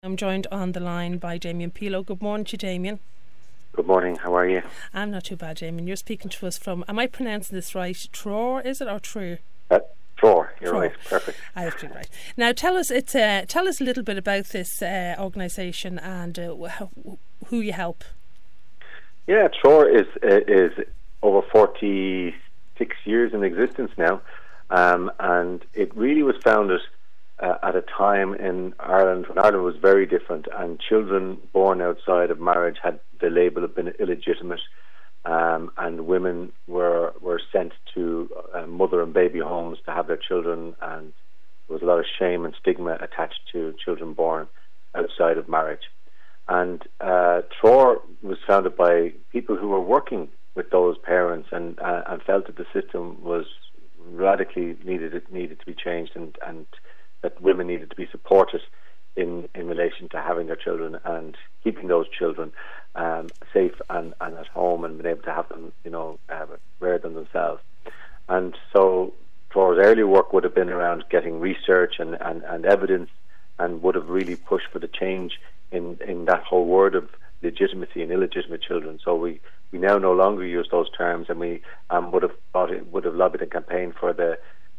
I'm joined on the line by Damien Pilo. Good morning to you, Damien. Good morning, how are you? I'm not too bad, Damien. You're speaking to us from, am I pronouncing this right? Tror, is it, or True? Tror, you're right, perfect. I have to be right. Now tell us a little bit about this organisation and who you help. Yeah, Tror is over 46 years in existence now, and it really was founded at a time in Ireland when Ireland was very different, and children born outside of marriage had the label of being illegitimate, and women were sent to mother and baby homes to have their children, and there was a lot of shame and stigma attached to children born outside of marriage. And Tror was founded by people who were working with those parents and felt that the system was radically needed to be changed, and that women needed to be supported in relation to having their children and keeping those children safe and at home, and being able to have them, rear them themselves. And so Trour's early work would have been around getting research and evidence, and would have really pushed for the change in that whole word of legitimacy and illegitimate children. So we now no longer use those terms, and we would have lobbied a campaign for the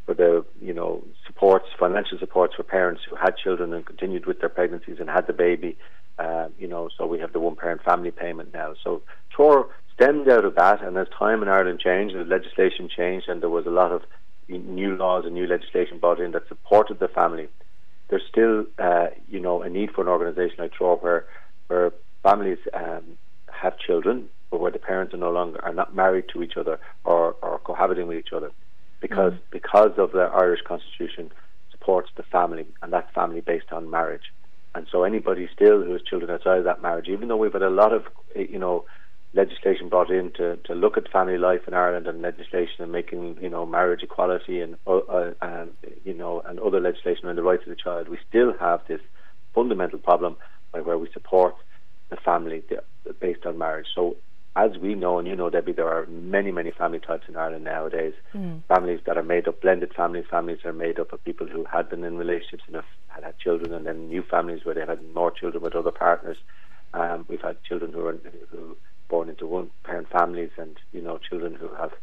supports, financial supports for parents who had children and continued with their pregnancies and had the baby. So we have the one-parent family payment now. So Tror stemmed out of that, and as time in Ireland changed, the legislation changed, and there was a lot of new laws and new legislation brought in that supported the family. There's still, a need for an organisation like Tror where families have children, but where the parents are not married to each other or cohabiting with each other, because of the Irish Constitution supports the family, and that family based on marriage. And so anybody still who has children outside of that marriage, even though we've had a lot of legislation brought in to look at family life in Ireland, and legislation and making marriage equality and other legislation on the rights of the child, we still have this fundamental problem where we support the family based on marriage. So as we know, and Debbie, there are many family types in Ireland nowadays. Families that are made up, blended families that are made up of people who had been in relationships and have had children, and then new families where they've had more children with other partners. We've had children who born into one-parent families, and children who have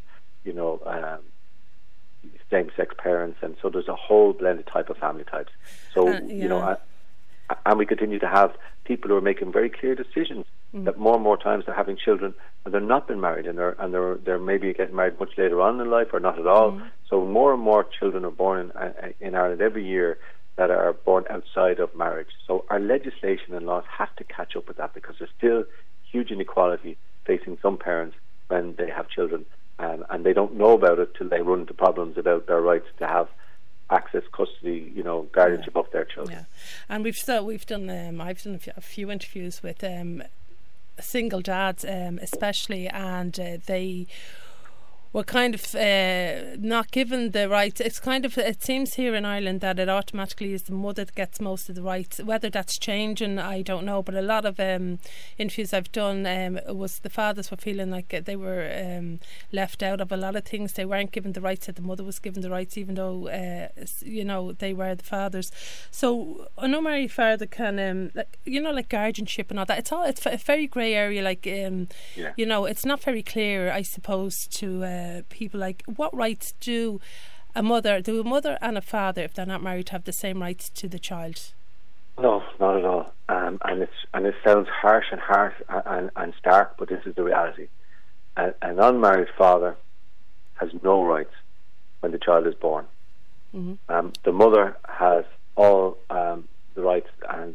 same-sex parents, and so there's a whole blended type of family types. So and we continue to have people who are making very clear decisions that more and more times they're having children and they're not been married, and they're maybe getting married much later on in life or not at all. So more and more children are born in Ireland every year that are born outside of marriage. So our legislation and laws have to catch up with that, because there's still huge inequality facing some parents when they have children, and they don't know about it till they run into problems about their rights to have access, custody, guardianship of their children. Yeah, and we've done I've done a few interviews with single dads, especially, and they were kind of not given the rights. It seems here in Ireland that it automatically is the mother that gets most of the rights. Whether that's changing, I don't know, but a lot of interviews I've done was the fathers were feeling like they were left out of a lot of things. They weren't given the rights that the mother was given the rights, even though they were the fathers. So an unmarried father can like guardianship and all that, it's a very grey area, it's not very clear, I suppose, to people. Like, what rights do a mother and a father, if they're not married, have the same rights to the child? No, not at all. And it sounds harsh and stark, but this is the reality. An unmarried father has no rights when the child is born. The mother has all the rights, and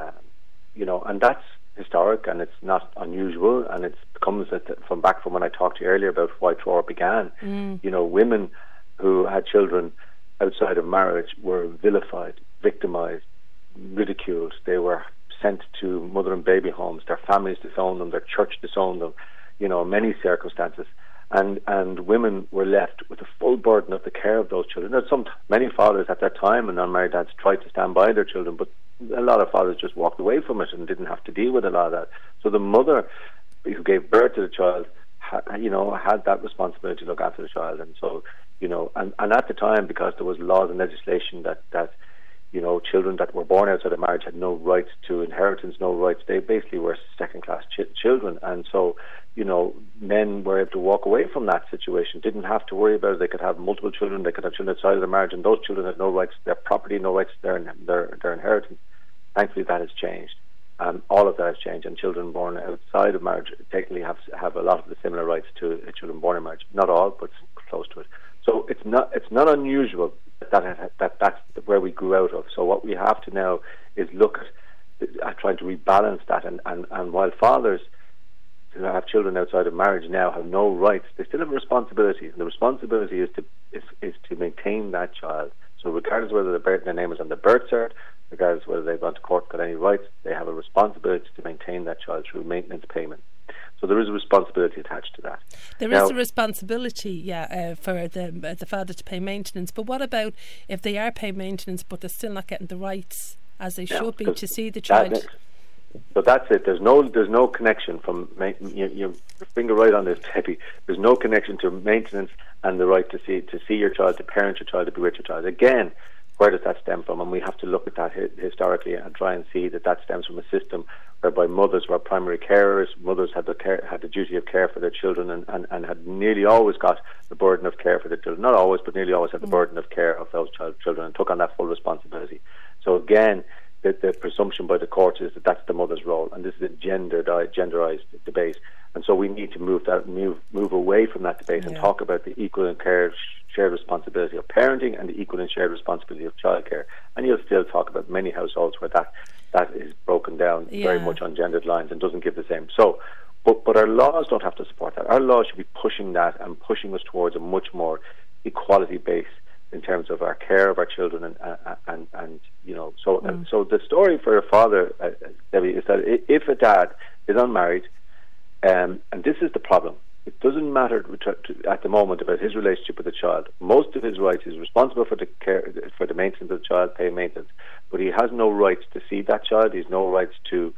that's historic, and it's not unusual, and it comes from when I talked to you earlier about why Tror began. Women who had children outside of marriage were vilified, victimized, ridiculed. They were sent to mother and baby homes. Their families disowned them, their church disowned them, many circumstances, and women were left with the full burden of the care of those children. Now, many fathers at that time and unmarried dads tried to stand by their children, but a lot of fathers just walked away from it and didn't have to deal with a lot of that. So the mother who gave birth to the child had that responsibility to look after the child. And so and at the time, because there was laws and legislation that children that were born outside of marriage had no rights to inheritance, no rights. They basically were second-class children. And so, men were able to walk away from that situation, didn't have to worry about it. They could have multiple children, they could have children outside of their marriage, and those children had no rights to their property, no rights to their inheritance. Thankfully, that has changed. All of that has changed, and children born outside of marriage technically have a lot of the similar rights to children born in marriage. Not all, but close to it. So it's not unusual that's where we grew out of. So what we have to now is look at trying to rebalance that. And while fathers who have children outside of marriage now have no rights, they still have a responsibility. And the responsibility is to maintain that child. So regardless of whether their name is on the birth cert, regardless of whether they've gone to court, got any rights, they have a responsibility to maintain that child through maintenance payment. So there is a responsibility attached to that. There is a responsibility, for the father to pay maintenance. But what about if they are paying maintenance but they're still not getting the rights as they should be to see the child? So that's it. There's no connection from your finger right on this, Debbie. There's no connection to maintenance and the right to see your child, to parent your child, to be with your child. Again, where does that stem from? And we have to look at that historically and try and see that stems from a system whereby mothers were primary carers. Mothers had the duty of care for their children and had nearly always got the burden of care for their children. Not always, but nearly always had the burden of care of those children and took on that full responsibility. So again, the presumption by the courts is that that's the mother's role, and this is a genderized debate. And so we need to move away from that debate and talk about the equal and shared responsibility of parenting and the equal and shared responsibility of childcare. And you'll still talk about many households where that is broken down very much on gendered lines and doesn't give the same. So, but our laws don't have to support that. Our laws should be pushing that and pushing us towards a much more equality base in terms of our care of our children and So the story for a father, Debbie, is that if a dad is unmarried, and this is the problem. It doesn't matter at the moment about his relationship with the child. Most of his rights, he's responsible for the care, for the maintenance of the child, pay maintenance, but he has no rights to see that child. He has no rights to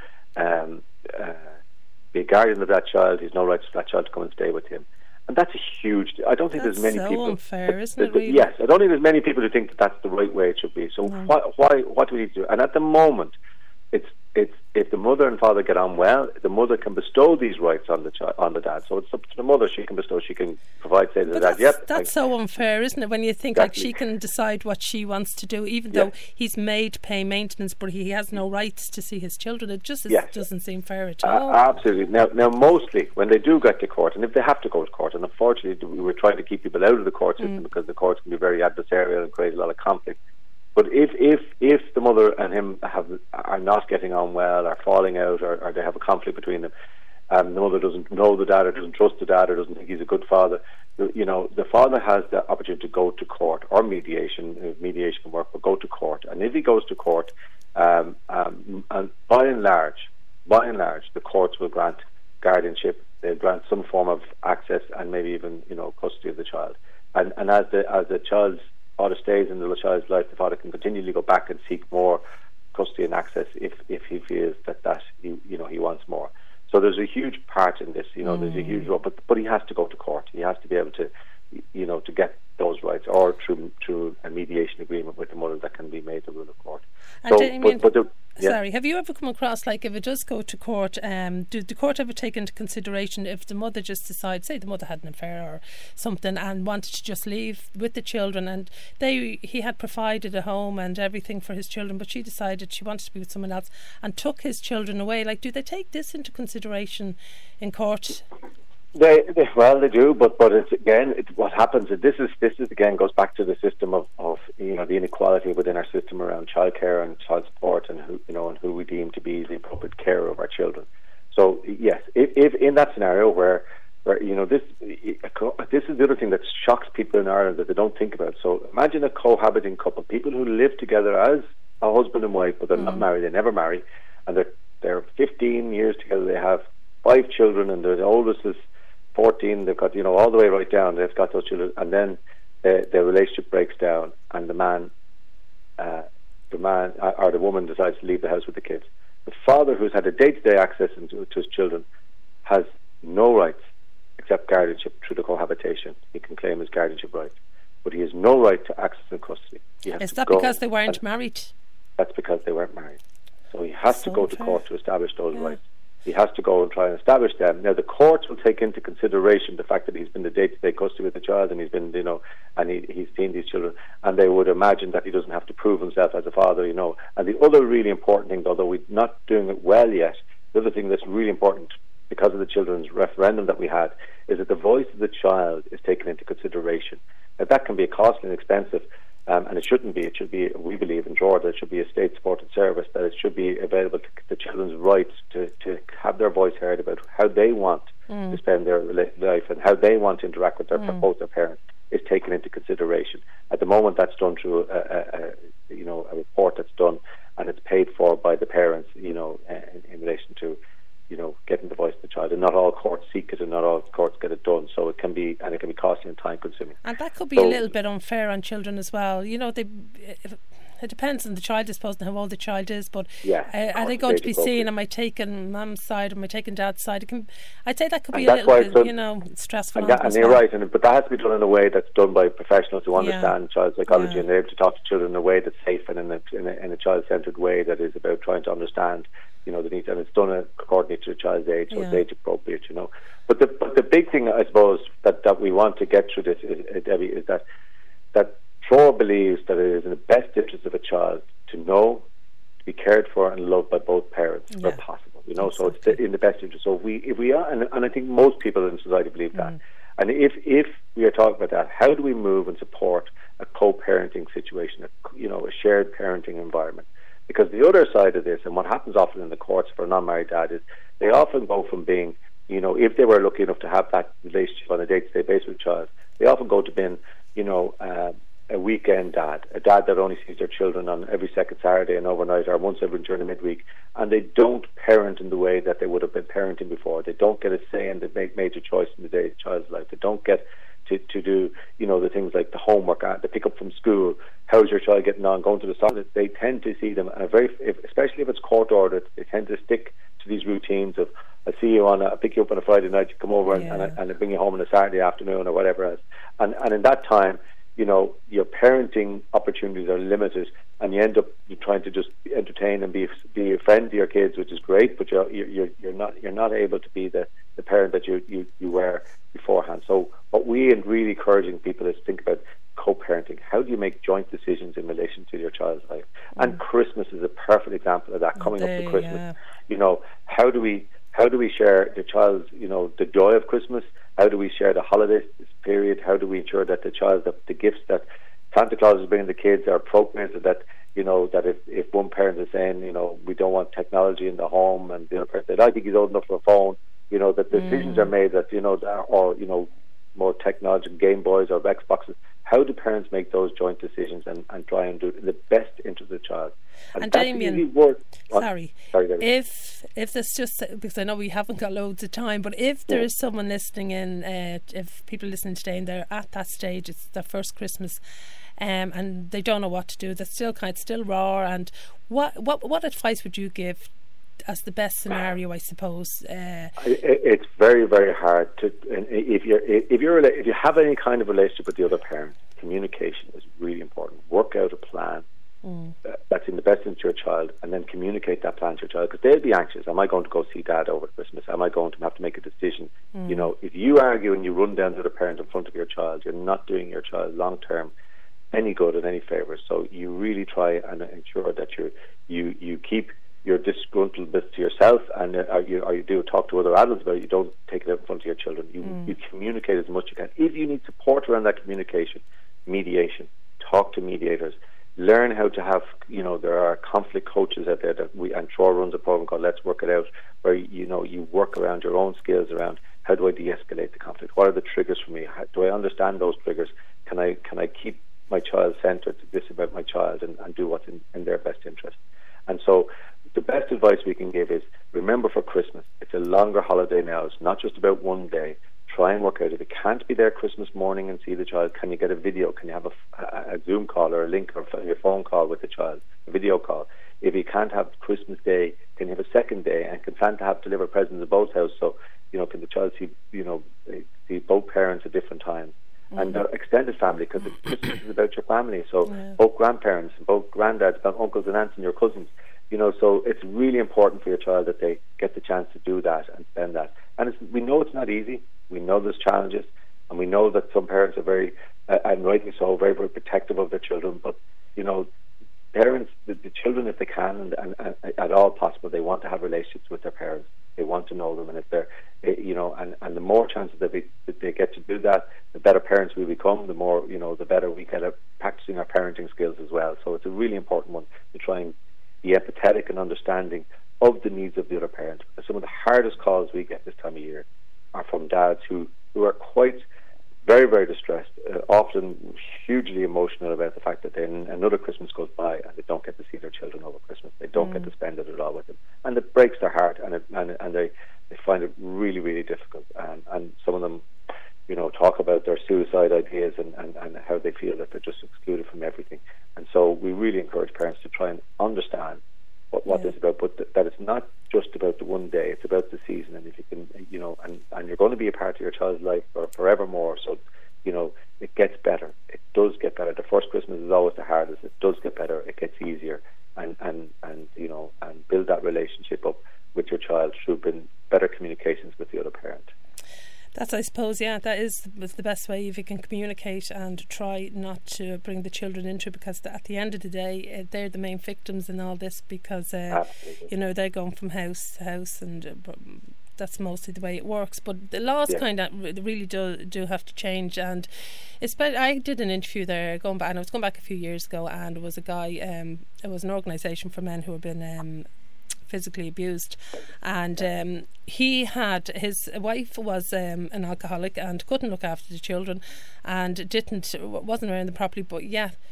be a guardian of that child. He has no rights for that child to come and stay with him. And that's a huge. I don't think there's many people. That's so unfair, isn't it? Really? Yes, I don't think there's many people who think that that's the right way it should be. So what do we need to do? And at the moment, it's if the mother and father get on well, the mother can bestow these rights on the dad. So it's up to the mother. She can provide, say to the dad. Yep. That's so unfair, isn't it? When you think like she can decide what she wants to do, even though he's made pay maintenance, but he has no rights to see his children. It just doesn't seem fair at all. Absolutely. Now, mostly when they do get to court, and if they have to go to court, and unfortunately we're trying to keep people out of the court system because the courts can be very adversarial and create a lot of conflict. But if the mother and him are not getting on well, are falling out, or they have a conflict between them, the mother doesn't know the dad or doesn't trust the dad or doesn't think he's a good father, the father has the opportunity to go to court or mediation. If mediation can work, but go to court. And if he goes to court, and by and large, the courts will grant guardianship. They'll grant some form of access and maybe even custody of the child. And as the child's father stays in the child's life, the father can continually go back and seek more custody and access if he feels that he wants more. So there's a huge part in this, there's a huge role, but he has to go to court. He has to be able to, to get those rights, or through a mediation agreement with the mother that can be made the rule of court. Sorry, have you ever come across, like, if it does go to court, do the court ever take into consideration if the mother just decides, say the mother had an affair or something and wanted to just leave with the children, and he had provided a home and everything for his children, but she decided she wanted to be with someone else and took his children away? Like, do they take this into consideration in court? They do, but it's again, what happens is this is again goes back to the system of the inequality within our system around childcare and child support, and who we deem to be the appropriate carer of our children. So yes, if in that scenario where this is the other thing that shocks people in Ireland that they don't think about. So imagine a cohabiting couple, people who live together as a husband and wife, but they're not married, they never marry, and they're 15 years together, they have 5 children, and the oldest is 14, they've got all the way right down, they've got those children, and then their relationship breaks down, and the man or the woman decides to leave the house with the kids. The father, who's had a day-to-day access to his children, has no rights except guardianship through the cohabitation. He can claim his guardianship rights, but he has no right to access and custody. Is that because they weren't married? that's because they weren't married. So he has to go to court to establish those rights. He has to go and try and establish them. Now, the courts will take into consideration the fact that he's been the day-to-day custody with the child, and he's been, and he's seen these children, and they would imagine that he doesn't have to prove himself as a father, And the other really important thing, although we're not doing it well yet, the other thing that's really important because of the children's referendum that we had is that the voice of the child is taken into consideration. Now, that can be costly and expensive, and it shouldn't be. It should be, we believe in Drogheda, it should be a state-supported service, that it should be available to the children's rights to have their voice heard about how they want to spend their life and how they want to interact with both their parents is taken into consideration. At the moment, that's done through a report that's done, and it's paid for by the parents, in relation to getting the voice of the child. And not all courts seek it, and not all courts get it done. So it can be costly and time consuming. And that could be a little bit unfair on children as well. It depends on the child, I suppose, and how old the child is. But are they going to be seen? Am I taking mum's side? Am I taking dad's side? I'd say that could be a little bit, stressful. And you're right. But that has to be done in a way that's done by professionals who understand child psychology and they're able to talk to children in a way that's safe and in a child-centred way that is about trying to understand, the needs, and it's done according to the child's age, so it's age appropriate, But the big thing, I suppose, that we want to get through this, Debbie, is that Flora believes that it is in the best interest of a child to know, to be cared for and loved by both parents where possible. Exactly. So it's in the best interest. So if we are, and I think most people in society believe that. And if we are talking about that, how do we move and support a co-parenting situation, a shared parenting environment? Because the other side of this, and what happens often in the courts for a non-married dad, is they often go from being, if they were lucky enough to have that relationship on a day-to-day basis with a child, they often go to being, a weekend dad, a dad that only sees their children on every second Saturday and overnight, or once every during the midweek, and they don't parent in the way that they would have been parenting before. They don't get a say in the major choice in the child's life. They don't get to do, the things like the homework, the pick up from school, how's your child getting on, going to the soccer. They tend to see them, and especially if it's court ordered, they tend to stick to these routines of, I'll pick you up on a Friday night, you come over and I bring you home on a Saturday afternoon or whatever else. And in that time, your parenting opportunities are limited, and you end up trying to just entertain and be a friend to your kids, which is great, but you're not able to be the parent that you were beforehand. So what we are really encouraging people is think about co-parenting. How do you make joint decisions in relation to your child's life? And Christmas is a perfect example of that. Coming up to Christmas, how do we share the child's, the joy of Christmas? How do we share the holiday period? How do we ensure that the gifts that Santa Claus is bringing the kids are appropriate, and that that if one parent is saying, we don't want technology in the home, and the other parent said, I think he's old enough for a phone, that decisions are made that, or more technology, Game Boys or Xboxes. How do parents make those joint decisions and try and do it in the best interest of the child? And Damien, sorry, if there's just, because I know we haven't got loads of time, but if there is someone listening in, if people listening today and they're at that stage, it's their first Christmas, and they don't know what to do, they're still raw, and what advice would you give as the best scenario, I suppose? It's very, very hard to. And if you have any kind of relationship with the other parent, communication is really important. Work out a plan that's in the best interest of your child, and then communicate that plan to your child, because they'll be anxious. Am I going to go see Dad over Christmas? Am I going to have to make a decision? If you argue and you run down to the parent in front of your child, you're not doing your child long term any good and any favours. So you really try and ensure that you keep your disgruntledness to yourself, and you do talk to other adults about it. You don't take it out in front of your children. You communicate as much as you can. If you need support around that communication, mediation, talk to mediators. Learn how to have, there are conflict coaches out there and Troy runs a program called Let's Work It Out, where you work around your own skills around how do I de-escalate the conflict? What are the triggers for me? Do I understand those triggers? Can I keep my child centred, this about my child, and do what's in their best interest? And so the best advice we can give is, remember, for Christmas, it's a longer holiday now. It's not just about one day. Try and work out, if you can't be there Christmas morning and see the child, can you get a video? Can you have a Zoom call or a link or a phone call with the child, a video call? If you can't have Christmas Day, can you have a second day? And can Santa have deliver presents at both houses? So, can the child see both parents at different times? And extended family, because Christmas is about your family. So both grandparents, both granddads, both uncles and aunts and your cousins, so it's really important for your child that they get the chance to do that and spend that. And we know it's not easy. We know there's challenges, and we know that some parents are very, and rightly so, very, very protective of their children. But, parents, the children, if they can, and at all possible, they want to have relationships with their parents. They want to know them, and if they're, and the more chances that they get to do that, the better parents we become. The more, the better we get at practicing our parenting skills as well. So it's a really important one to try and be empathetic and understanding of the needs of the other parent. Because some of the hardest calls we get this time of year are from dads who are quite very, very distressed, often hugely emotional about the fact that then another Christmas goes by and they don't get to see their children over Christmas. They don't get to spend it at all with them, and it breaks their heart, and they find it really, really difficult. And some of them, talk about their suicide ideas and how they feel that they're just excluded from everything. And so we really encourage parents to try and understand what this is about, but that it's not just about the one day, it's about the season. And if you can, and you're going to be a part of your child's life for forevermore. So, it gets better. It does get better. The first Christmas is always the hardest. It does get better. It gets easier, and build that relationship up with your child through better communications with the other parent. That's, I suppose, that is the best way, if you can communicate and try not to bring the children into it, because at the end of the day, they're the main victims in all this, because, they're going from house to house, and that's mostly the way it works. But the laws kind of really do have to change. And I did an interview there going back, and I was going back a few years ago, and it was a guy, it was an organisation for men who have been physically abused, and his wife was an alcoholic and couldn't look after the children, and wasn't around them properly, but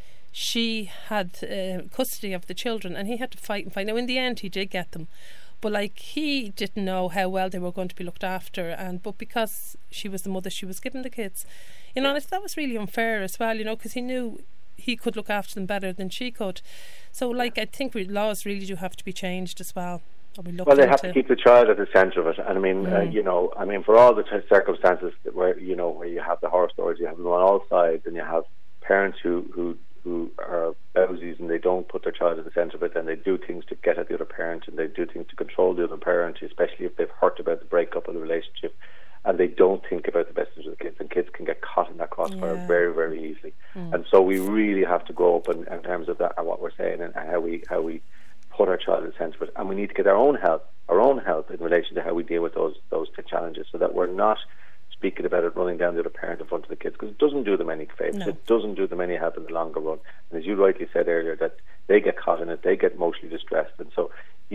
she had custody of the children, and he had to fight. Now in the end he did get them, but he didn't know how well they were going to be looked after, but because she was the mother, she was given the kids, and that was really unfair as well, because he knew he could look after them better than she could. So I think laws really do have to be changed as well. Well, they have to keep the child at the centre of it. And I mean, for all the circumstances where you have the horror stories, you have them on all sides, and you have parents who are bousies and they don't put their child at the centre of it, and they do things to get at the other parent, and they do things to control the other parent, especially if they've heard about the breakup of the relationship, and they don't think about the best interest of the kids, and kids can get caught in that crossfire very, very easily. And so we really have to grow up in terms of that and what we're saying, and how we put our child at the centre of it. And we need to get our own help in relation to how we deal with those challenges, so that we're not speaking about it, running down the other parent in front of the kids, because it doesn't do them any favours. No. It doesn't do them any help in the longer run. And as you rightly said earlier, that they get caught in it, they get emotionally distressed. And so,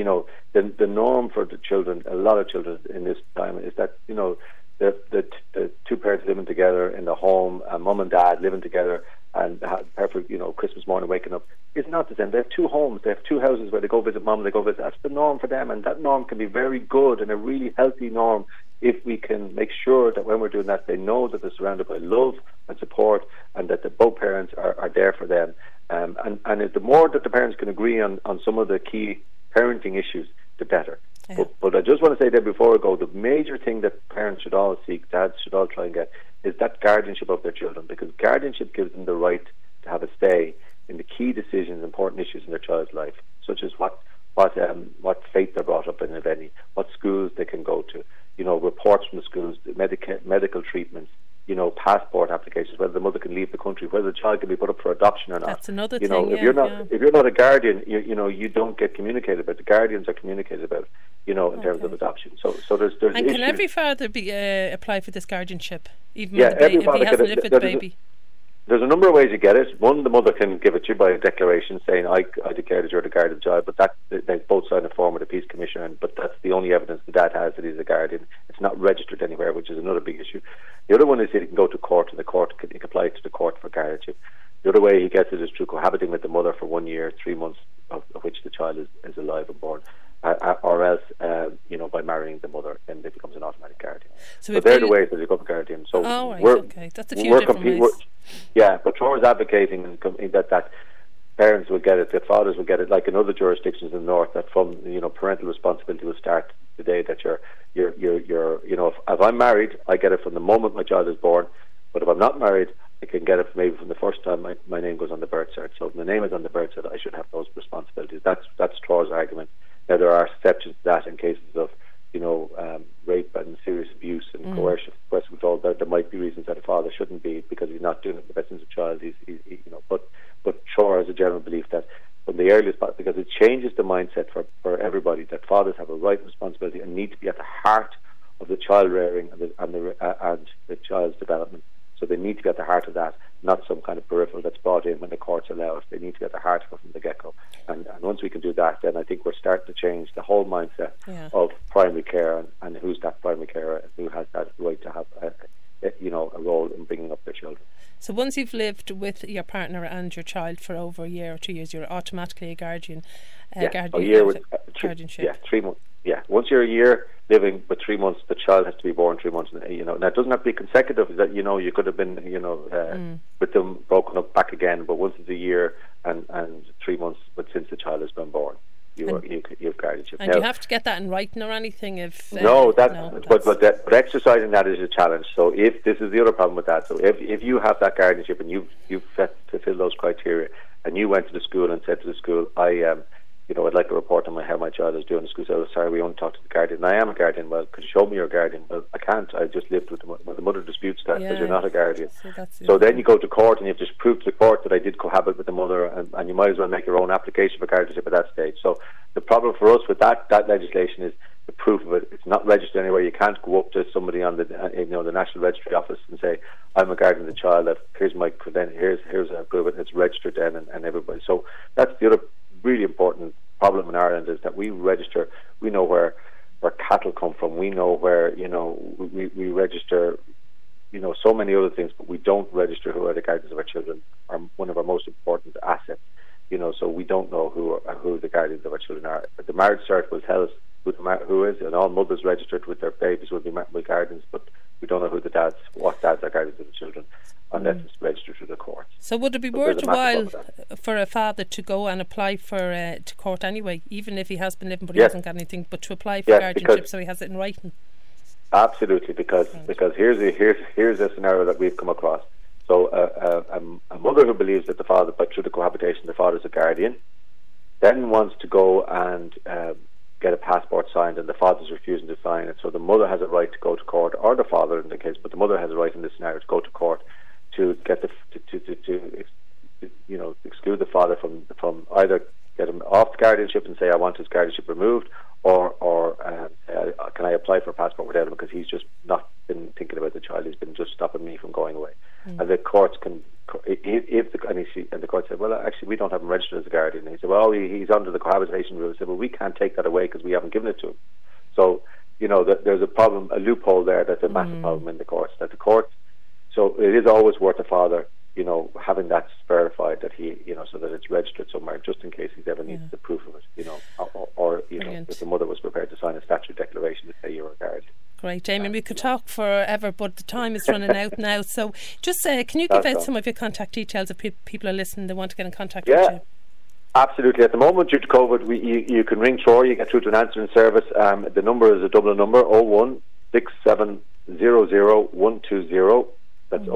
the norm for the children, a lot of children in this time, is that, the two parents living together in the home, mum and dad living together, and perfect, Christmas morning waking up, is not the same. They have two homes, they have two houses where they go visit mum, they go visit. That's the norm for them, and that norm can be very good and a really healthy norm if we can make sure that when we're doing that, they know that they're surrounded by love and support, and that both parents are there for them. And the more that the parents can agree on some of the key parenting issues, the better. Yeah. But I just want to say that before I go, the major thing that parents should all seek, dads should all try and get, is that guardianship of their children, because guardianship gives them the right to have a say in the key decisions, important issues in their child's life, such as what faith they're brought up in, if any, what schools they can go to, reports from the schools, medical treatments, passport applications, whether the mother can leave the country, whether the child can be put up for adoption or not. That's another thing. If you're not a guardian, you don't get communicated about. The guardians are communicated about, in terms of adoption. So there's and issues. Can every father apply for this guardianship, even if he hasn't lived with the baby? There's a number of ways you get it. One, the mother can give it to you by a declaration saying, I declare that you're the guardian child, but they both sign a form with the Peace Commission, but that's the only evidence the dad has that he's a guardian. It's not registered anywhere, which is another big issue. The other one is that he can go to court, and he can apply to the court for guardianship. The other way he gets it is through cohabiting with the mother for 1 year, 3 months of which the child is alive and born, or else, by marrying the mother, then it becomes an automatic guardian. So they're the ways that you become a guardian. So that's a few different ways. But Trora's advocating that parents will get it, that fathers will get it, like in other jurisdictions in the north, that from parental responsibility will start the day that you're if I'm married, I get it from the moment my child is born. But if I'm not married, I can get it maybe from the first time my name goes on the birth cert. So if my name is on the birth cert, I should have those responsibilities. That's Troy's argument. Now, there are exceptions to that in cases of, rape and serious abuse and coercive control. There might be reasons that a father shouldn't be, because he's not doing it in the best interest of the child. But Troy has a general belief that from the earliest part, because it changes the mindset for everybody, that fathers have a right and responsibility and need to be at the heart of the child rearing and the child's development. So they need to be at the heart of that, not some kind of peripheral that's brought in when the courts allow it. They need to be at the heart of it from the get-go. And once we can do that, then I think we're starting to change the whole mindset of primary care and who's that primary carer and who has that right to have a role in bringing up their children. So once you've lived with your partner and your child for over a year or 2 years, you're automatically a guardian. A year with guardianship. Yeah, 3 months. Yeah, once you're a year living with 3 months, the child has to be born 3 months. Now it doesn't have to be consecutive. That you could have been with them broken up back again. But once it's a year and 3 months, but since the child has been born, you have guardianship. And now, you have to get that in writing or anything. But exercising that is a challenge. So if this is the other problem with that, so if you have that guardianship and you've fulfilled those criteria, and you went to the school and said to the school, I'd like to report on how my child is doing. The school said, "Oh, sorry, we only talked to the guardian." And I am a guardian. Well, could you show me your guardian? Well, I can't. I just lived with the mother disputes that because you're not a guardian. So then you go to court and you have to prove to the court that I did cohabit with the mother, and you might as well make your own application for guardianship at that stage. So the problem for us with that legislation is the proof of it. It's not registered anywhere. You can't go up to somebody on the National Registry Office and say, "I'm a guardian of the child. Here's my credentials. Here's a proof it. It's registered then," and everybody. So that's the other really important problem in Ireland, is that we register. We know where cattle come from. We know where we register so many other things, but we don't register who are the guardians of our children. Are one of our most important assets. So we don't know who the guardians of our children are. But the marriage cert will tell us who is, and all mothers registered with their babies will be guardians, but we don't know what dads are guardians of the children, unless it's registered through the courts. So would it be worthwhile for a father to go and apply for to court anyway, even if he has been living but he hasn't got anything, but to apply for guardianship so he has it in writing? Absolutely, because here's a scenario that we've come across. So a mother who believes that the father, but through the cohabitation, the father is a guardian, then wants to go and get a passport signed, and the father's refusing to sign it. So the mother has a right to go to court, or the father in the case, but the mother has a right in this scenario to go to court to get exclude the father from either get him off the guardianship and say, "I want his guardianship removed," or can I apply for a passport without him because he's just not been thinking about the child, he's been just stopping me from going away. And the courts can, and the court said, "Well, actually we don't have him registered as a guardian." And he said, "Well, he's under the cohabitation rule." He said, "Well, we can't take that away because we haven't given it to him." So there's a problem, a loophole there that's a massive problem in the courts. So it is always worth a father having that verified, that he so that it's registered somewhere, just in case he ever needs the proof of it, or if the mother was prepared to sign a statutory declaration to say you're a guardian. Great, Damien. We could talk forever, but the time is running out now. So just can you give out some of your contact details if people are listening, they want to get in contact with you? Absolutely. At the moment, due to COVID, you can ring Troy, you get through to an answering service. The number is a Dublin number, 016700120. That's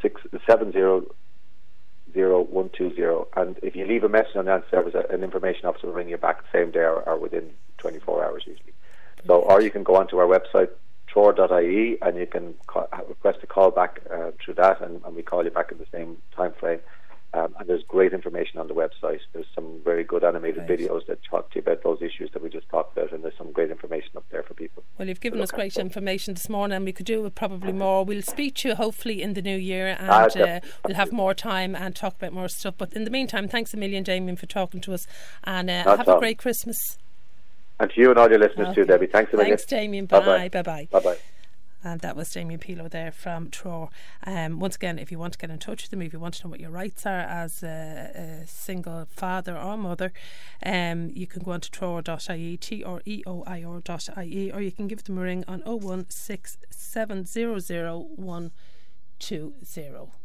016700120. And if you leave a message on the answer service, an information officer will ring you back the same day or within 24 hours usually. So, or you can go onto our website, troar.ie, and you can request a call back through that, and we call you back in the same time frame. And there's great information on the website. There's some very good animated videos that talk to you about those issues that we just talked about, and there's some great information up there for people. Well, you've given us great information this morning, and we could do with probably more. We'll speak to you hopefully in the new year, and we'll have more time and talk about more stuff. But in the meantime, thanks a million, Damien, for talking to us, and have a great Christmas. And to you and all your listeners too, Debbie. Thanks a million. Thanks, Damien. Bye. Bye-bye. And that was Damien Peelo there from Troar. Once again, if you want to get in touch with them, if you want to know what your rights are as a single father or mother, you can go on to troar.ie, troeoir.ie, or you can give them a ring on 016700120.